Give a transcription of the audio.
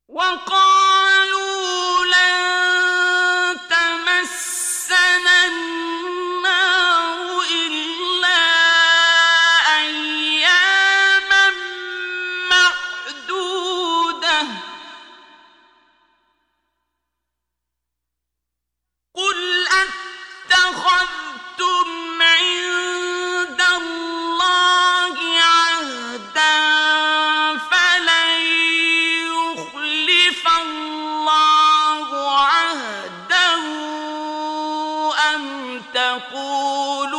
وقالوا لن تمسنا النار إلا أياما معدودة قل أتخذتم عند الله عهدا فلن يخلف الله عهده أم تقولون